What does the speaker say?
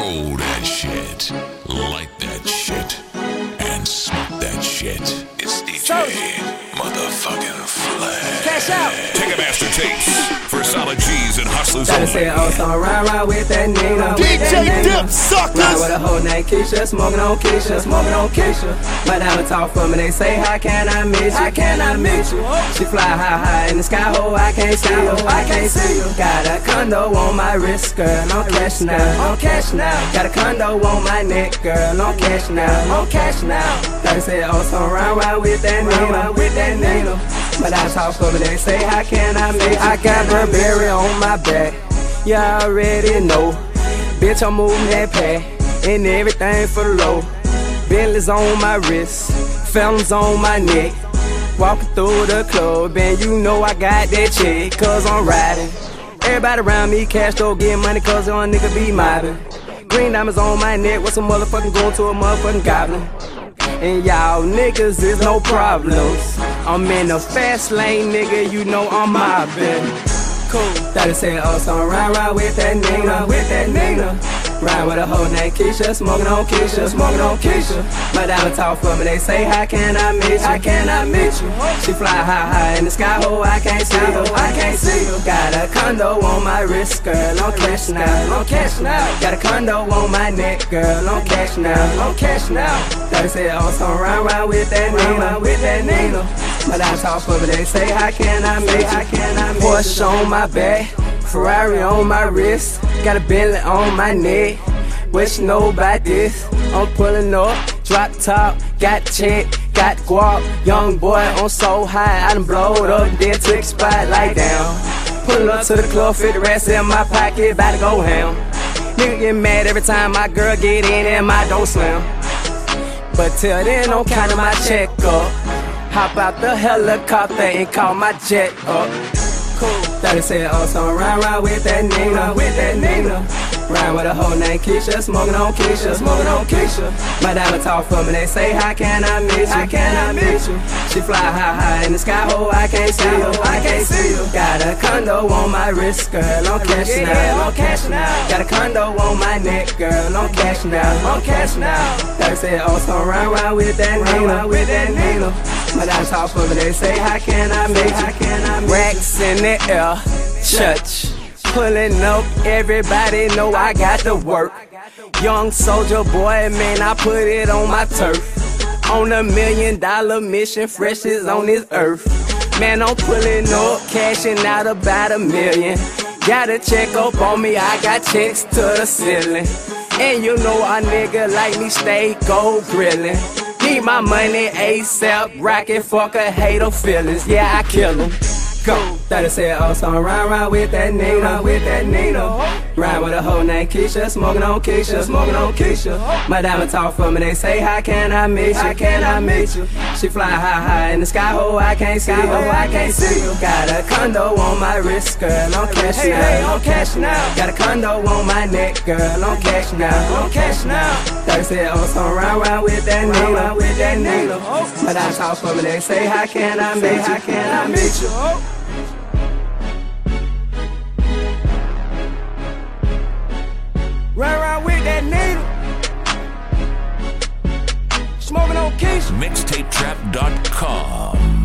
Roll that shit, light that shit, and smoke that shit. It's DJ Motherfucking Flash. Cash out. Ticketmaster tapes for solid G's and hustlers Gotta only. say it, so ride with that Nina. DJ Dip Suckers. Ride with a whole name Keisha, smoking on Keisha, smoking on Keisha. My diamond talk for me, they say, how can I meet you? How can I meet you? She fly high in the sky, ho, I can't see you, I can't see you. Got a condo on my wrist, girl, on cash now, on cash now. Got a condo on my neck, girl, on cash now, on cash now. Gotta say it, so ride with that Nina, with that Nina. But I talk for me, they say, how can I meet you? I got Burberry on my back, you already know. Bitch, I'm moving that pack, and everything for the low. Bentley's on my wrist, felons on my neck. Walking through the club, and you know I got that check, cause I'm riding. Everybody around me, cash though, get money, cause young nigga be mobbing. Green diamonds on my neck, what's a motherfucking going to a motherfucking goblin? And y'all niggas is no problems. I'm in the fast lane, nigga, you know I'm mobbing. Cool. That is saying, oh, so ride with that Nina, with that Nina. Ride with a whole name Keisha, smoking on Keisha, smoking on Keisha. My diamond talk for me, they say, how can I meet you? How can I meet you? She fly high in the sky, ho, I can't see you, I can't see you. Got a condo on my wrist, girl, on cash now, on cash now. Got a condo on my neck, girl, on cash now, on cash now. That is saying, oh, so ride with that Nina, with that Nina. My diamond talk for me, they say, how can I meet you? How can I meet you? Porsche on my back, Ferrari on my wrist, got a Bentley on my neck. What you know about this? I'm pulling up, drop top, got check, got guap. Young boy on so high, I done blowed up, then took the spotlight down. Pull up to the club, fit the rest in my pocket, about to go ham. Nigga get mad every time my girl get in and my door slam. But till then, I'm counting my check up. Hop out the helicopter and call my jet up. Cool. That is saying, oh, so ride with that Nina, with that Nina. Ride with a whole name Keisha, smoking on Keisha, smoking on Keisha. My diamond talk for me, they say, how can I meet you? How can I meet you? She fly high in the sky, ho, I can't see you, I can't see you. Got a condo on my wrist, girl, on cash now, on cash now. Got a condo on my neck, girl, on cash now, on cash now. That say, oh, so ride with that Nina, with that Nina. My diamond talk for me, they say, how can I meet you? How can I meet you? Racks in the air, church. Pulling up, everybody know I got the work. Young soldier boy, man, I put it on my turf. On $1 million mission, fresh is on this earth. Man, I'm pulling up, cashing out about $1 million. Got a check up on me, I got checks to the ceiling. And you know a nigga like me stay gold grillin'. Need my money ASAP, rockin' fuck a hater feelings. Yeah, I kill 'em. Go. That is say, oh, so ride with that Nina, with that Nina. Ride with a whole name Keisha, smoking on Keisha, smoking on Keisha. My diamond talk for me, they say, how can I meet you? How can I meet you? She fly high in the sky, ho, I can't see you, I can't see you. Got a condo on my wrist, girl, on cash now, on cash now. Got a condo on my neck, girl, on cash now, on cash now. That is say, oh, so ride with that Nina, with that Nina. My diamond talk for me, they say, how can I meet you? How can I meet you? Ride with that needle. Smoking on Keisha. Mixtapetrap.com.